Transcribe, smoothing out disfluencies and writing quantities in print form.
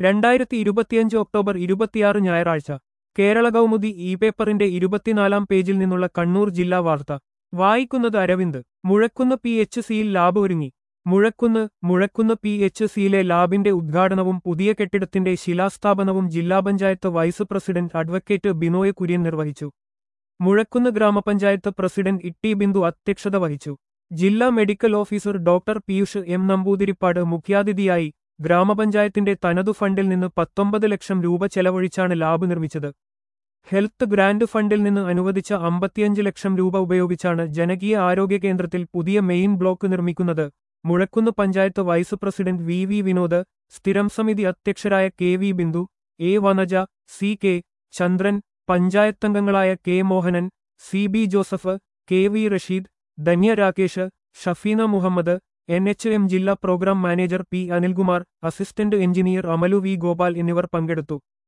2025 October 26 ഞായറാഴ്ച കേരള കൗമുദി പേപ്പറിന്റെ 24-ാം പേജിൽ നിന്നുള്ള കണ്ണൂർ ജില്ലാ വാർത്ത വായിക്കുന്നത് അരവിന്ദ്. മുഴക്കുന്ന് PHCയിൽ ലാബ് ഒരുങ്ങി. മുഴക്കുന്ന് PHCയിലെ ലാബിന്റെ ഉദ്ഘാടനവും പുതിയ കെട്ടിടത്തിന്റെ ശിലാസ്ഥാപനവും ജില്ലാ panchayat vice president advocate Binoy Kurian നിർവഹിച്ചു. മുഴക്കുന്ന് ഗ്രാമപഞ്ചായത്ത് പ്രസിഡന്റ് ഇട്ടി ബിന്ദു അധ്യക്ഷത വഹിച്ചു. ജില്ലാ medical officer doctor Piyush M Namboothiripad മുഖ്യാതിഥിയായി. ഗ്രാമപഞ്ചായത്തിന്റെ തനതു ഫണ്ടിൽ നിന്ന് 19 ലക്ഷം രൂപ ചെലവഴിച്ചാണ് ലാബ് നിർമ്മിച്ചത്. ഹെൽത്ത് ഗ്രാന്റ് ഫണ്ടിൽ നിന്ന് അനുവദിച്ച 55 ലക്ഷം രൂപ ഉപയോഗിച്ചാണ് ജനകീയ ആരോഗ്യ കേന്ദ്രത്തിൽ പുതിയ മെയിൻ ബ്ലോക്ക് നിർമ്മിക്കുന്നത്. Muzhakkunnu panchayat vice president V Vinod, സ്ഥിരം സമിതി അധ്യക്ഷരായ KV Bindu, A Vanaja, CK Chandran, പഞ്ചായത്തംഗങ്ങളായ K Mohanan, CB Joseph, KV Rasheed, Dhanya Rakesh, Shafeena Muhammad, NHM ജില്ലാ programme manager P Anilkumar, assistant engineer Amalu V Gopal എന്നിവർ പങ്കെടുത്തു.